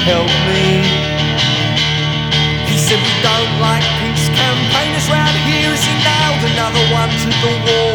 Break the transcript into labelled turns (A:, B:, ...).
A: help me. He said we don't like peace campaigners round here as he nailed another one to the wall.